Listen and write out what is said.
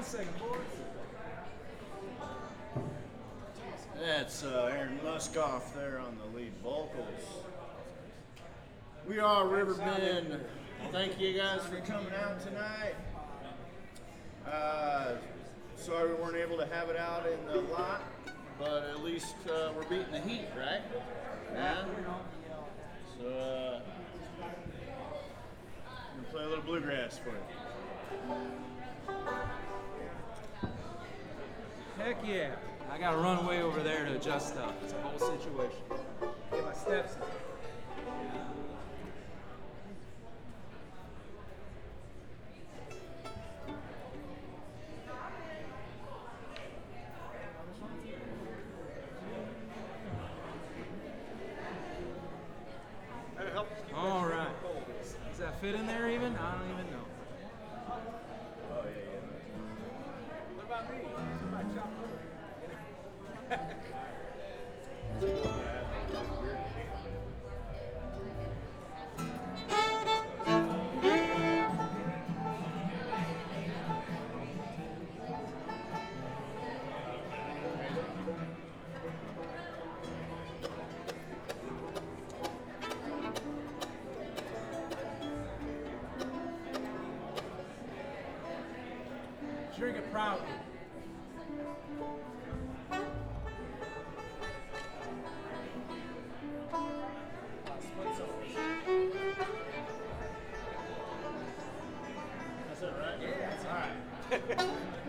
1 second, boys. That's Aaron Muskoff there on the lead vocals. We are Riverbend. Thank you guys for coming out tonight. Sorry we weren't able to have it out in the lot, but at least we're beating the heat, right? Yeah. So, I'm gonna play a little bluegrass for you. Heck yeah. I gotta run way over there to adjust stuff. It's a whole situation. Get my steps in. All right. Does that fit in there even? I don't even know. Oh, yeah, yeah. What about me? Somebody chop Drink it proudly. That's it, right? Yeah, that's all right.